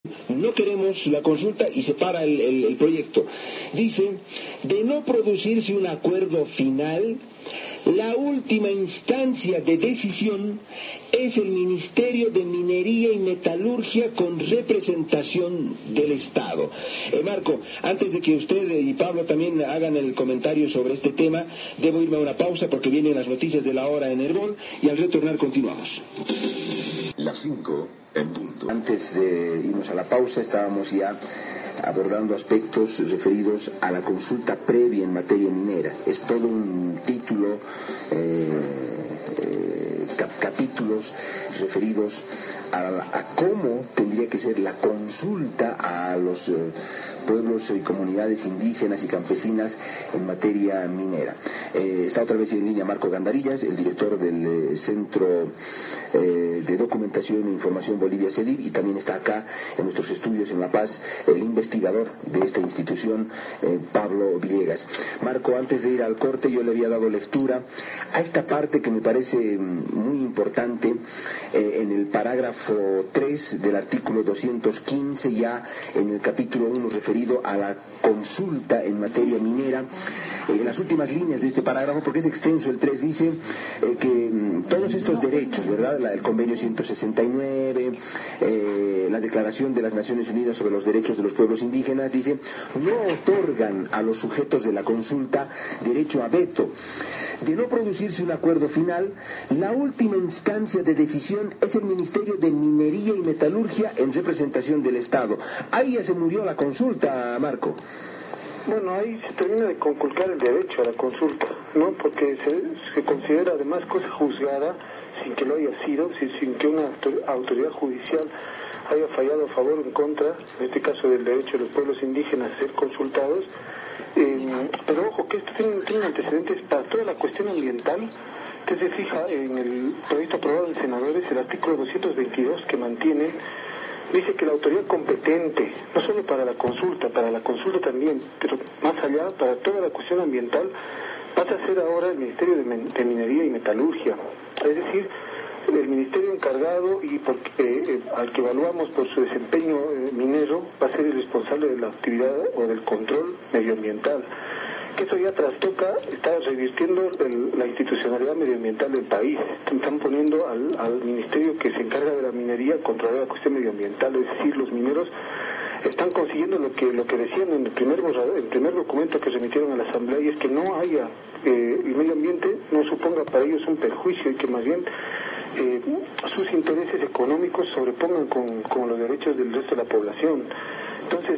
No queremos la consulta y se para el proyecto. Dice, de no producirse un acuerdo final, la última instancia de decisión es el Ministerio de Minería y Metalurgia con representación del Estado. Marco, antes de que usted y Pablo también hagan el comentario sobre este tema, debo irme a una pausa porque vienen las noticias de la hora en Herbol y al retornar continuamos. Las 5 en punto. Antes de irnos a la pausa estábamos ya abordando aspectos referidos a la consulta previa en materia minera. Es todo un título, capítulos referidos a cómo tendría que ser la consulta a los pueblos y comunidades indígenas y campesinas en materia minera. Está otra vez en línea Marco Gandarillas, el director del Centro de Documentación e Información Bolivia CEDIB, y también está acá en nuestros estudios en La Paz el investigador de esta institución, Pablo Villegas. Marco, antes de ir al corte yo le había dado lectura a esta parte que me parece muy importante en el parágrafo 3 del artículo 215, ya en el capítulo 1 referido a la consulta en materia minera. En las últimas líneas de este parágrafo, porque es extenso, el 3 dice que todos estos derechos, ¿verdad? El convenio 169, la Declaración de las Naciones Unidas sobre los Derechos de los Pueblos Indígenas, dice, no otorgan a los sujetos de la consulta derecho a veto. De no producirse un acuerdo final, la última instancia de decisión es el Ministerio de Minería y Metalurgia en representación del Estado. Ahí ya se murió la consulta, Marco. Bueno, ahí se termina de conculcar el derecho a la consulta, ¿no? Porque se considera además cosa juzgada sin que lo haya sido, sin que una autoridad judicial haya fallado a favor o en contra, en este caso del derecho de los pueblos indígenas a ser consultados. Pero ojo, que esto tiene antecedentes para toda la cuestión ambiental. Usted se fija en el proyecto aprobado en senadores, el artículo 222 que mantiene, dice que la autoridad competente, no solo para la consulta también, pero más allá, para toda la cuestión ambiental, pasa a ser ahora el Ministerio de Minería y Metalurgia. Es decir, el ministerio encargado y al que evaluamos por su desempeño minero va a ser el responsable de la actividad o del control medioambiental. Que eso ya trastoca, está revirtiendo la institucionalidad medioambiental del país. Están poniendo al ministerio que se encarga de la minería a controlar la cuestión medioambiental, es decir, los mineros están consiguiendo lo que decían en el primer documento que remitieron a la Asamblea, y es que no haya el medio ambiente no suponga para ellos un perjuicio y que más bien sus intereses económicos sobrepongan con los derechos del resto de la población. Entonces,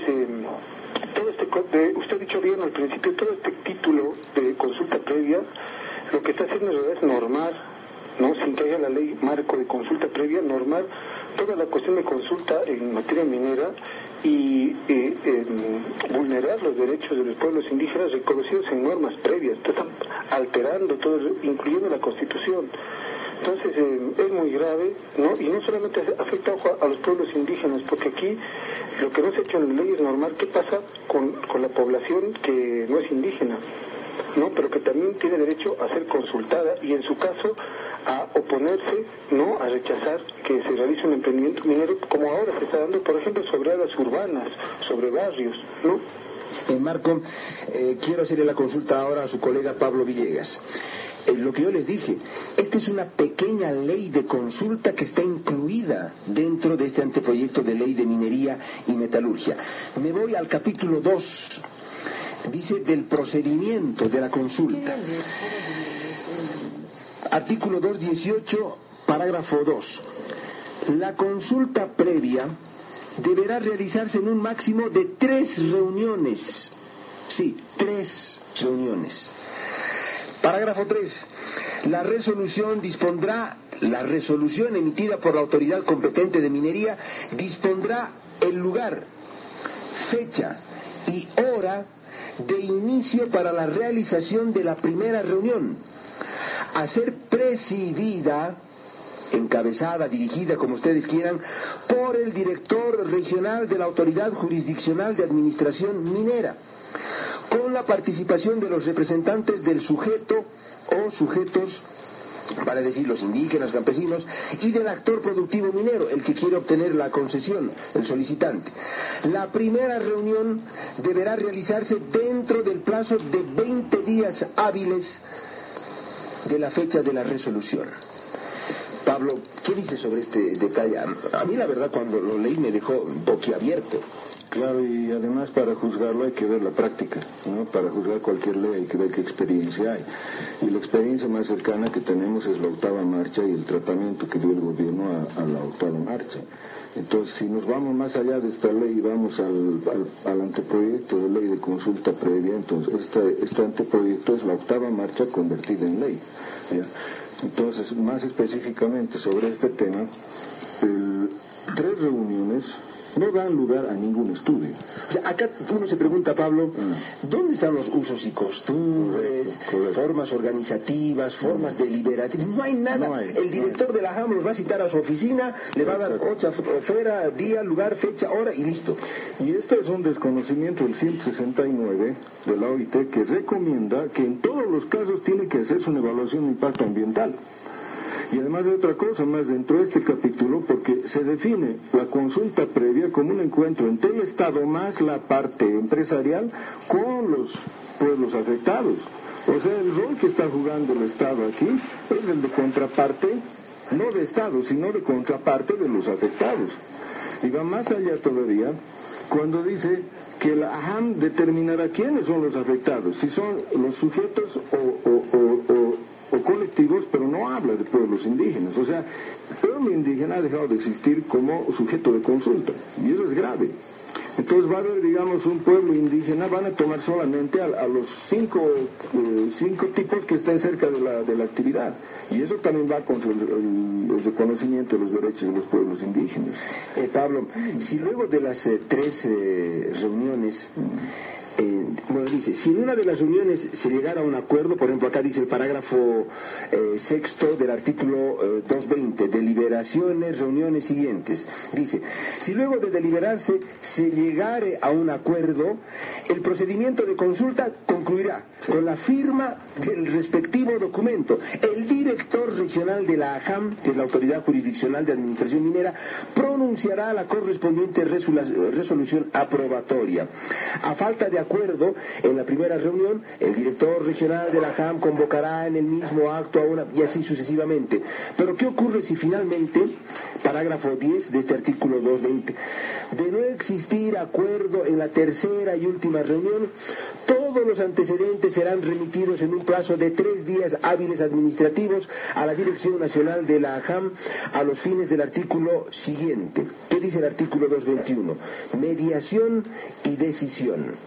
usted ha dicho bien al principio, todo este título de consulta previa, lo que está haciendo en realidad es normar, ¿no? Sin que haya la ley marco de consulta previa, normar toda la cuestión de consulta en materia minera y vulnerar los derechos de los pueblos indígenas reconocidos en normas previas. Están alterando todo, incluyendo la Constitución. Entonces es muy grave, ¿no? Y no solamente afecta a los pueblos indígenas, porque aquí lo que no se ha hecho en la ley es normal qué pasa con la población que no es indígena, ¿no? Pero que también tiene derecho a ser consultada y en su caso a oponerse, ¿no? A rechazar que se realice un emprendimiento minero como ahora se está dando, por ejemplo, sobre áreas urbanas, sobre barrios, ¿no? Marco, quiero hacerle la consulta ahora a su colega Pablo Villegas. Lo que yo les dije, esta es una pequeña ley de consulta que está incluida dentro de este anteproyecto de ley de minería y metalurgia. Me voy al capítulo 2, dice del procedimiento de la consulta. Artículo 218, parágrafo 2. La consulta previa deberá realizarse en un máximo de 3 reuniones. Sí, 3 reuniones. Parágrafo 3. La resolución emitida por la autoridad competente de minería dispondrá el lugar, fecha y hora de inicio para la realización de la primera reunión, a ser presidida, encabezada, dirigida, como ustedes quieran, por el director regional de la Autoridad Jurisdiccional de Administración Minera, con la participación de los representantes del sujeto o sujetos vale decir los indígenas, campesinos, y del actor productivo minero, el que quiere obtener la concesión, el solicitante. La primera reunión deberá realizarse dentro del plazo de 20 días hábiles de la fecha de la resolución. Pablo, ¿qué dice sobre este detalle? A mí la verdad cuando lo leí me dejó boquiabierto. Claro, y además para juzgarlo hay que ver la práctica, ¿no? Para juzgar cualquier ley hay que ver qué experiencia hay. Y la experiencia más cercana que tenemos es la octava marcha y el tratamiento que dio el gobierno a la octava marcha. Entonces, si nos vamos más allá de esta ley y vamos al anteproyecto de ley de consulta previa, entonces este anteproyecto es la octava marcha convertida en ley, ¿ya? Entonces, más específicamente sobre este tema, 3 reuniones no dan lugar a ningún estudio. O sea, acá uno se pregunta, Pablo, ¿dónde están los usos y costumbres, correcto. formas organizativas, formas deliberativas? No hay nada. No hay, el director de la JAM los va a citar a su oficina, le va a dar otra día, lugar, fecha, hora y listo. Y este es un desconocimiento del 169 de la OIT que recomienda que en todos los casos tiene que hacerse una evaluación de impacto ambiental. Y además de otra cosa más dentro de este capítulo, porque se define la consulta previa como un encuentro entre el Estado más la parte empresarial con los pueblos afectados. O sea, el rol que está jugando el Estado aquí es el de contraparte, no de Estado, sino de contraparte de los afectados. Y va más allá todavía cuando dice que la AHAM determinará quiénes son los afectados, si son los sujetos o colectivos, pero no habla de pueblos indígenas. O sea, el pueblo indígena ha dejado de existir como sujeto de consulta, y eso es grave. Entonces va a haber, digamos, un pueblo indígena, van a tomar solamente a los cinco tipos que estén cerca de la actividad, y eso también va contra el reconocimiento de los derechos de los pueblos indígenas. Pablo, si luego de las 3 reuniones, bueno, dice, si en una de las reuniones se llegara a un acuerdo, por ejemplo, acá dice el parágrafo 6 del artículo 220, deliberaciones, reuniones siguientes, dice, si luego de deliberarse se llegare a un acuerdo, el procedimiento de consulta concluirá con la firma del respectivo documento. El director regional de la AJAM, que es la Autoridad Jurisdiccional de Administración Minera, pronunciará la correspondiente resolución aprobatoria. A falta de acuerdo en la primera reunión, el director regional de la JAM convocará en el mismo acto a una, y así sucesivamente. Pero ¿qué ocurre si finalmente, parágrafo 10 de este artículo 220, de no existir acuerdo en la tercera y última reunión, todos los antecedentes serán remitidos en un plazo de 3 días hábiles administrativos a la Dirección Nacional de la AJAM a los fines del artículo siguiente? ¿Qué dice el artículo 221? Mediación y decisión.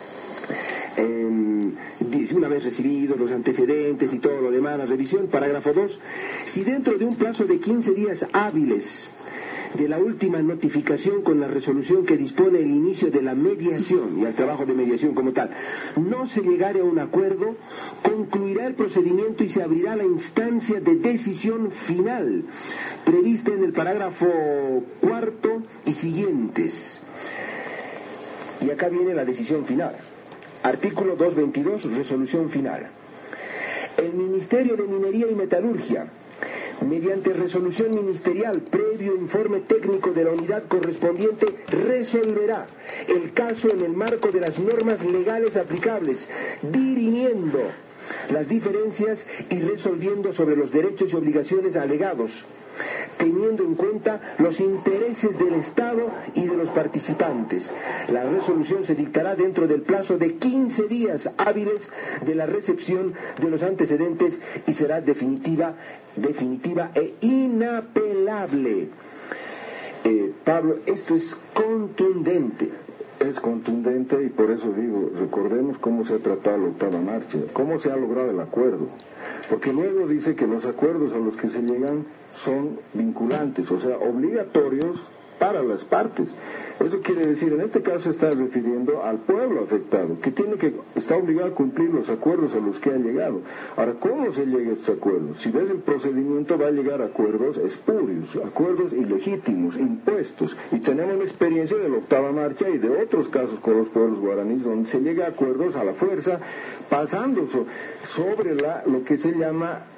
Dice, una vez recibidos los antecedentes y todo lo demás, la revisión, parágrafo 2, si dentro de un plazo de 15 días hábiles de la última notificación con la resolución que dispone el inicio de la mediación y el trabajo de mediación como tal, no se llegare a un acuerdo, concluirá el procedimiento y se abrirá la instancia de decisión final prevista en el parágrafo 4 y siguientes. Y acá viene la decisión final. Artículo 222, resolución final. El Ministerio de Minería y Metalurgia, mediante resolución ministerial, previo informe técnico de la unidad correspondiente, resolverá el caso en el marco de las normas legales aplicables, dirimiendo las diferencias y resolviendo sobre los derechos y obligaciones alegados, teniendo en cuenta los intereses del Estado y de los participantes. La resolución se dictará dentro del plazo de 15 días hábiles de la recepción de los antecedentes y será definitiva e inapelable. Pablo, esto es contundente. Es contundente y por eso digo, recordemos cómo se ha tratado la octava marcha, cómo se ha logrado el acuerdo. Porque luego dice que los acuerdos a los que se llegan son vinculantes, o sea, obligatorios para las partes. Eso quiere decir, en este caso se está refiriendo al pueblo afectado, que está obligado a cumplir los acuerdos a los que ha llegado. Ahora, ¿cómo se llega a estos acuerdos? Si ves el procedimiento, va a llegar a acuerdos espurios, acuerdos ilegítimos, impuestos. Y tenemos la experiencia de la octava marcha y de otros casos con los pueblos guaraníes, donde se llega a acuerdos a la fuerza, pasando sobre lo que se llama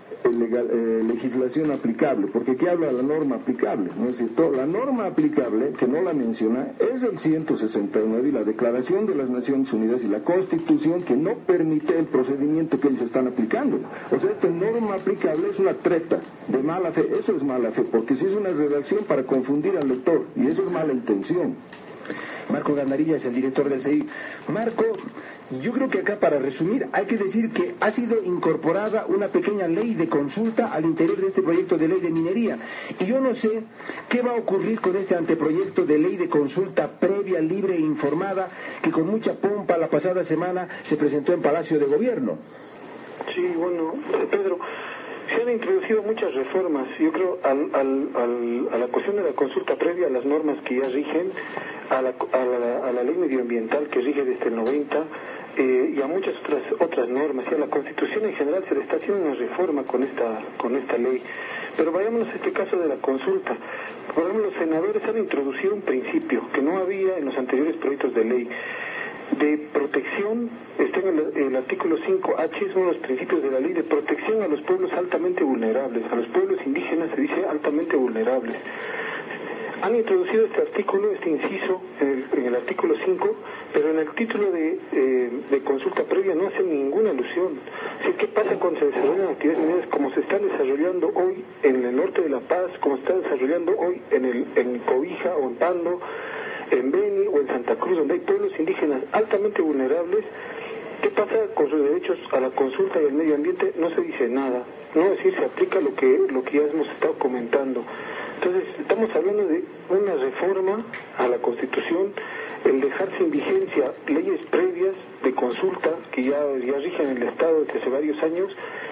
legislación aplicable, porque aquí habla de la norma aplicable, ¿no es cierto? La norma aplicable, que no la menciona, es el 169 y la Declaración de las Naciones Unidas y la Constitución, que no permite el procedimiento que ellos están aplicando. O sea, esta norma aplicable es una treta de mala fe. Eso es mala fe, porque si es una redacción para confundir al lector, y eso es mala intención. Marco Gandarilla es el director del CEI. Marco, yo creo que acá, para resumir, hay que decir que ha sido incorporada una pequeña ley de consulta al interior de este proyecto de ley de minería. Y yo no sé qué va a ocurrir con este anteproyecto de ley de consulta previa, libre e informada, que con mucha pompa la pasada semana se presentó en Palacio de Gobierno. Sí, bueno, Pedro, se han introducido muchas reformas, yo creo, a la cuestión de la consulta previa, a las normas que ya rigen, a la ley medioambiental que rige desde el 90, y a muchas otras normas, y a la Constitución en general se le está haciendo una reforma con esta ley. Pero vayámonos a este caso de la consulta. Por ejemplo, los senadores han introducido un principio que no había en los anteriores proyectos de ley, de protección. Está en el artículo 5H, es uno de los principios de la ley, de protección a los pueblos altamente vulnerables. A los pueblos indígenas se dice altamente vulnerables. Han introducido este artículo, este inciso, en el artículo 5, pero en el título de consulta previa no hacen ninguna alusión. Así, ¿qué pasa cuando se desarrollan actividades mineras como se están desarrollando hoy en el norte de La Paz, como se están desarrollando hoy en Cobija o en Pando, en Beni o en Santa Cruz, donde hay pueblos indígenas altamente vulnerables? ¿Qué pasa con sus derechos a la consulta y al medio ambiente? No se dice nada. No es decir, se aplica lo que ya hemos estado comentando. Entonces, estamos hablando de una reforma a la Constitución, el dejar sin vigencia leyes previas de consulta que ya rigen en el Estado desde hace varios años,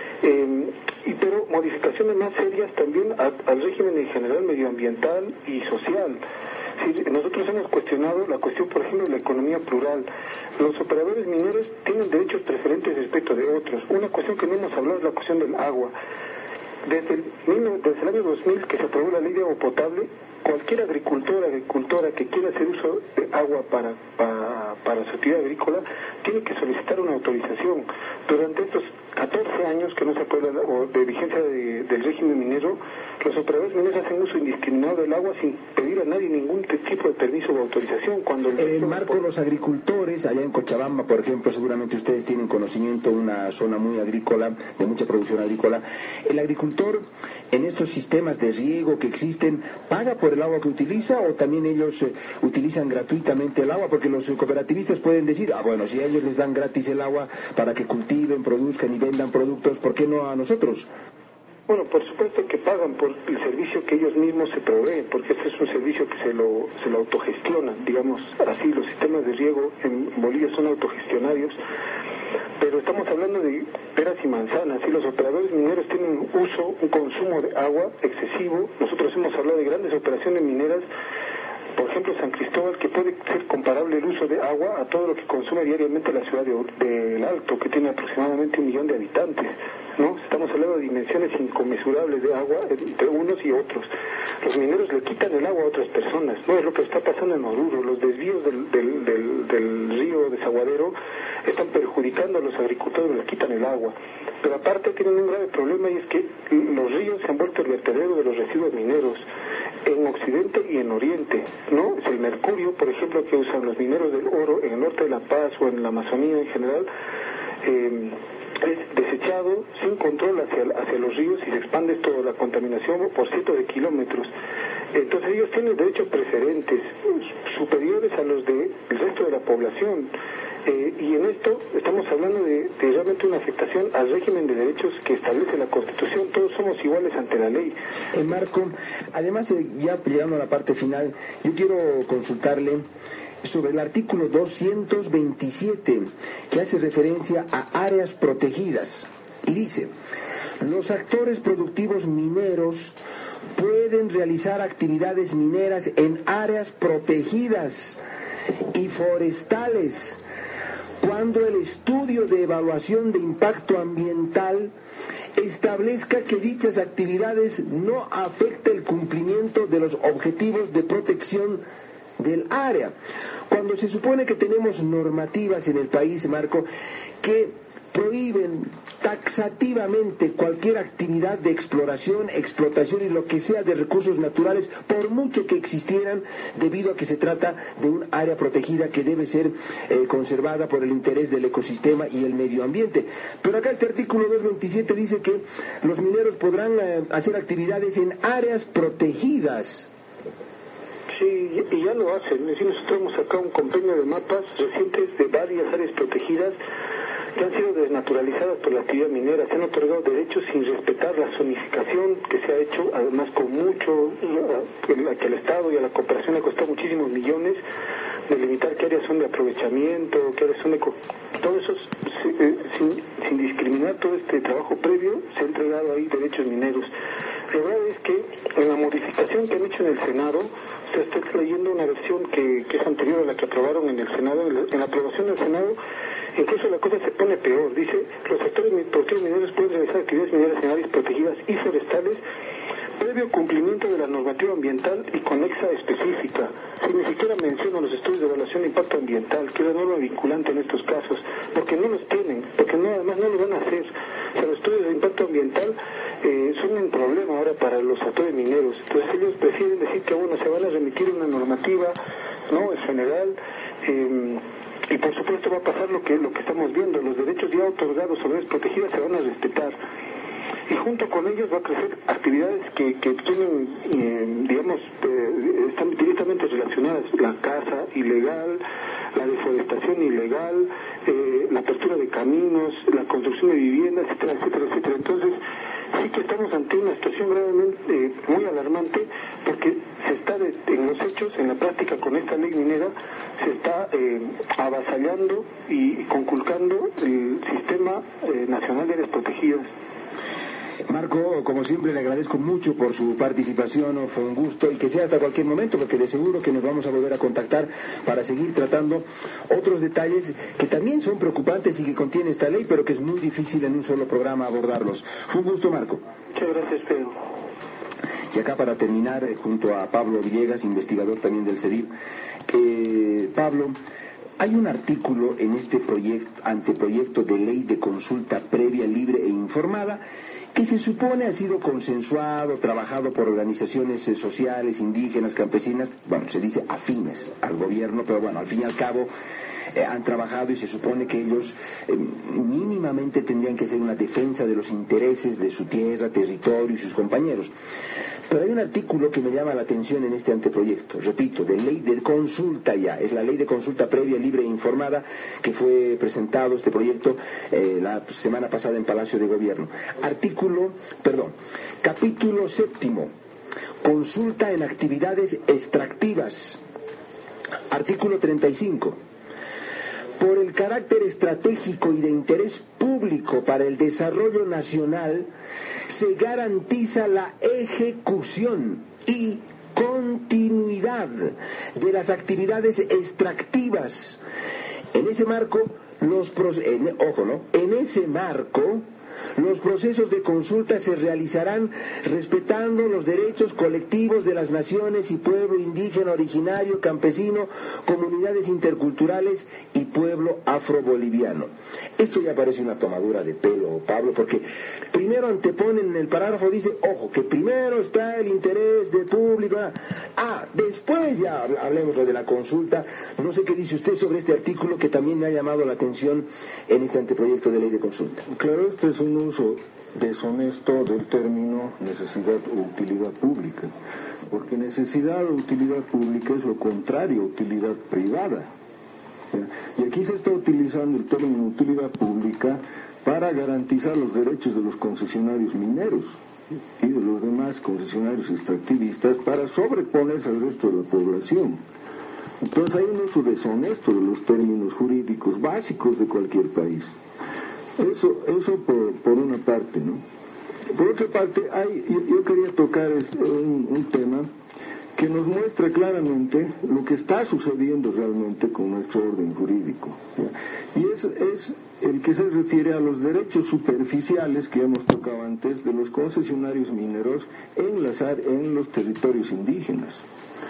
pero modificaciones más serias también al régimen en general medioambiental y social. Sí, nosotros hemos cuestionado la cuestión, por ejemplo, de la economía plural. Los operadores mineros tienen derechos preferentes respecto de otros. Una cuestión que no hemos hablado es la cuestión del agua. Desde el año 2000 que se aprobó la ley de agua potable, cualquier agricultora que quiera hacer uso de agua para su actividad agrícola tiene que solicitar una autorización. Durante estos 14 años que no se aprueba de vigencia del régimen minero, los operadores mineros hacen uso indiscriminado del agua sin pedir a nadie ningún tipo de permiso o autorización. Marco, los agricultores, allá en Cochabamba, por ejemplo, seguramente ustedes tienen conocimiento, una zona muy agrícola, de mucha producción agrícola. El agricultor, en estos sistemas de riego que existen, ¿paga por el agua que utiliza o también ellos utilizan gratuitamente el agua? Porque los cooperativistas pueden decir, bueno, si a ellos les dan gratis el agua para que cultiven, produzcan y vendan productos, ¿por qué no a nosotros? Bueno, por supuesto que pagan por el servicio que ellos mismos se proveen, porque este es un servicio que se lo autogestionan, digamos así. Los sistemas de riego en Bolivia son autogestionarios, pero estamos hablando de peras y manzanas. Si los operadores mineros tienen un consumo de agua excesivo, nosotros hemos hablado de grandes operaciones mineras, por ejemplo San Cristóbal, que puede ser comparable el uso de agua a todo lo que consume diariamente la ciudad del Alto, que tiene aproximadamente 1 millón de habitantes, ¿no? Estamos hablando de dimensiones inconmensurables de agua entre unos y otros. Los mineros le quitan el agua a otras personas, no es lo que está pasando en Oruro. Los desvíos del río desaguadero están perjudicando a los agricultores, le quitan el agua. Pero aparte tienen un grave problema, y es que los ríos se han vuelto el vertedero de los residuos mineros en Occidente y en Oriente, ¿no? Es el mercurio, por ejemplo, que usan los mineros del oro en el norte de La Paz o en la Amazonía en general, es desechado sin control hacia los ríos y se expande toda la contaminación por cientos de kilómetros. Entonces ellos tienen derechos preferentes superiores a los del resto de la población. Y en esto estamos hablando de realmente una afectación al régimen de derechos que establece la Constitución. Todos somos iguales ante la ley. Marco, además, ya llegando a la parte final, yo quiero consultarle sobre el artículo 227, que hace referencia a áreas protegidas. Y dice, los actores productivos mineros pueden realizar actividades mineras en áreas protegidas y forestales cuando el estudio de evaluación de impacto ambiental establezca que dichas actividades no afecten el cumplimiento de los objetivos de protección del área. Cuando se supone que tenemos normativas en el país, Marco, que prohíben taxativamente cualquier actividad de exploración, explotación y lo que sea de recursos naturales, por mucho que existieran, debido a que se trata de un área protegida que debe ser conservada por el interés del ecosistema y el medio ambiente. Pero acá este artículo 227 dice que los mineros podrán hacer actividades en áreas protegidas. Sí, y ya lo hacen. Es decir, nosotros hemos sacado un compendio de mapas recientes de varias áreas protegidas que han sido desnaturalizadas por la actividad minera. Se han otorgado derechos sin respetar la zonificación que se ha hecho, además con mucho, que al Estado y a la cooperación le ha costado muchísimos millones, de limitar qué áreas son de aprovechamiento, qué áreas son de... Todo eso, sin discriminar todo este trabajo previo, se ha entregado ahí derechos mineros. La verdad es que en la modificación que han hecho en el Senado, se está leyendo una versión que es anterior a la que aprobaron en el Senado. En la aprobación del Senado, incluso la cosa se pone peor. Dice, los sectores productivos mineros pueden realizar actividades mineras en áreas protegidas y forestales previo cumplimiento de la normativa ambiental y conexa específica. Si ni siquiera menciona los estudios de evaluación de impacto ambiental, que es la norma vinculante en estos casos, porque no los tienen, porque además no lo van a hacer. O sea, los estudios de impacto ambiental son un problema ahora para los actores mineros. Entonces ellos prefieren decir que bueno, se van a remitir una normativa, ¿no?, en general, y por supuesto va a pasar lo que estamos viendo. Los derechos ya otorgados sobre áreas protegidas se van a respetar. Y junto con ellos va a crecer actividades que tienen, están directamente relacionadas: la caza ilegal, la deforestación ilegal, la apertura de caminos, la construcción de viviendas, etcétera, etcétera, etcétera. Entonces, sí que estamos ante una situación gravemente muy alarmante, porque se está en los hechos, en la práctica, con esta ley minera, se está avasallando y conculcando el Sistema Nacional de Áreas Protegidas. Marco, como siempre, le agradezco mucho por su participación. Fue un gusto, y que sea hasta cualquier momento, porque de seguro que nos vamos a volver a contactar para seguir tratando otros detalles que también son preocupantes y que contiene esta ley, pero que es muy difícil en un solo programa abordarlos. Fue un gusto, Marco. Muchas gracias, Pedro. Y acá, para terminar, junto a Pablo Villegas, investigador también del CEDIR, Pablo, hay un artículo en este anteproyecto de ley de consulta previa, libre e informada, que se supone ha sido consensuado, trabajado por organizaciones sociales, indígenas, campesinas, bueno, se dice afines al gobierno, pero bueno, al fin y al cabo han trabajado, y se supone que ellos mínimamente tendrían que hacer una defensa de los intereses de su tierra, territorio y sus compañeros. Pero hay un artículo que me llama la atención en este anteproyecto, repito, de ley de consulta ya, es la ley de consulta previa, libre e informada, que fue presentado este proyecto la semana pasada en Palacio de Gobierno. Capítulo 7, consulta en actividades extractivas. Artículo 35. Por el carácter estratégico y de interés público para el desarrollo nacional, se garantiza la ejecución y continuidad de las actividades extractivas. En ese marco, los procesos de consulta se realizarán respetando los derechos colectivos de las naciones y pueblo indígena, originario, campesino, comunidades interculturales y pueblo afroboliviano. Esto ya parece una tomadura de pelo, Pablo, porque primero anteponen en el parágrafo, dice, ojo, que primero está el interés del público. Después ya hablemos de la consulta. No sé qué dice usted sobre este artículo, que también me ha llamado la atención en este anteproyecto de ley de consulta. Claro, este es un uso deshonesto del término necesidad o utilidad pública, porque necesidad o utilidad pública es lo contrario a utilidad privada. Y aquí se está utilizando el término utilidad pública para garantizar los derechos de los concesionarios mineros y de los demás concesionarios extractivistas para sobreponerse al resto de la población. Entonces hay un uso deshonesto de los términos jurídicos básicos de cualquier país. Eso por una parte, ¿no? Por otra parte, yo quería tocar un tema que nos muestra claramente lo que está sucediendo realmente con nuestro orden jurídico, ¿ya? Y es el que se refiere a los derechos superficiales que hemos tocado antes de los concesionarios mineros en los territorios indígenas.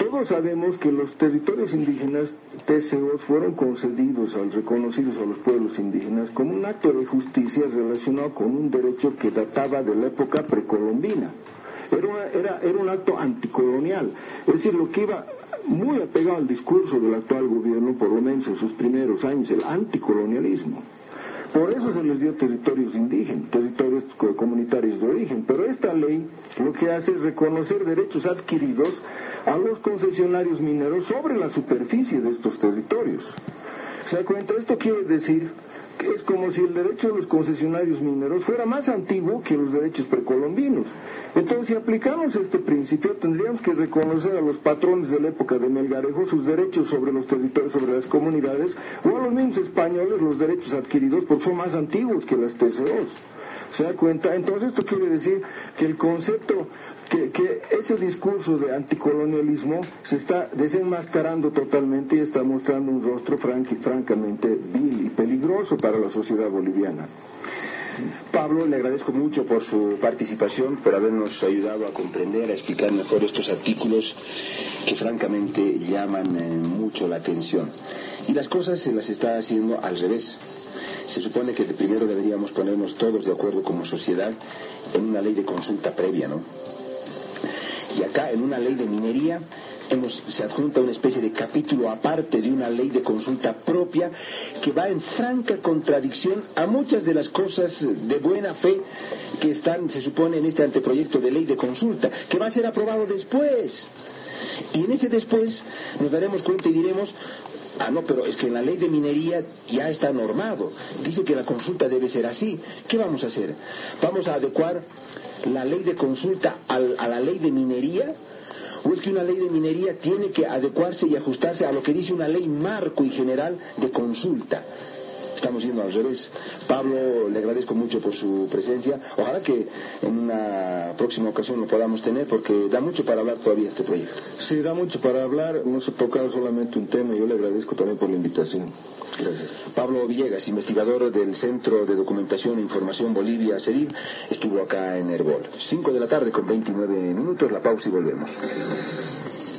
Todos sabemos que los territorios indígenas TCOs fueron concedidos, reconocidos a los pueblos indígenas como un acto de justicia relacionado con un derecho que databa de la época precolombina. Era un acto anticolonial, es decir, lo que iba muy apegado al discurso del actual gobierno, por lo menos en sus primeros años, el anticolonialismo. Por eso se les dio territorios indígenas, territorios comunitarios de origen. Pero esta ley lo que hace es reconocer derechos adquiridos a los concesionarios mineros sobre la superficie de estos territorios. ¿Se da cuenta? Esto quiere decir que es como si el derecho de los concesionarios mineros fuera más antiguo que los derechos precolombinos. Entonces, si aplicamos este principio, tendríamos que reconocer a los patrones de la época de Melgarejo sus derechos sobre los territorios, sobre las comunidades, o a los mismos españoles los derechos adquiridos, porque son más antiguos que las TCOs. ¿Se da cuenta? Entonces, esto quiere decir que el concepto, que ese discurso de anticolonialismo se está desenmascarando totalmente y está mostrando un rostro francamente vil y peligroso para la sociedad boliviana. Pablo, le agradezco mucho por su participación, por habernos ayudado a comprender, a explicar mejor estos artículos que francamente llaman mucho la atención. Y las cosas se las está haciendo al revés. Se supone que primero deberíamos ponernos todos de acuerdo como sociedad en una ley de consulta previa, ¿no? Y acá, en una ley de minería, se adjunta una especie de capítulo aparte de una ley de consulta propia que va en franca contradicción a muchas de las cosas de buena fe que están, se supone, en este anteproyecto de ley de consulta, que va a ser aprobado después. Y en ese después nos daremos cuenta y diremos: ah, no, pero es que en la ley de minería ya está normado. Dice que la consulta debe ser así. ¿Qué vamos a hacer? ¿Vamos a adecuar la ley de consulta a la ley de minería? ¿O es que una ley de minería tiene que adecuarse y ajustarse a lo que dice una ley marco y general de consulta? Estamos yendo al revés. Pablo, le agradezco mucho por su presencia. Ojalá que en una próxima ocasión lo podamos tener, porque da mucho para hablar todavía este proyecto. Sí, da mucho para hablar. No se ha tocado solamente un tema. Yo le agradezco también por la invitación. Gracias. Pablo Villegas, investigador del Centro de Documentación e Información Bolivia, CEDIB, estuvo acá en Herbol. 5 de la tarde con 29 minutos, la pausa y volvemos.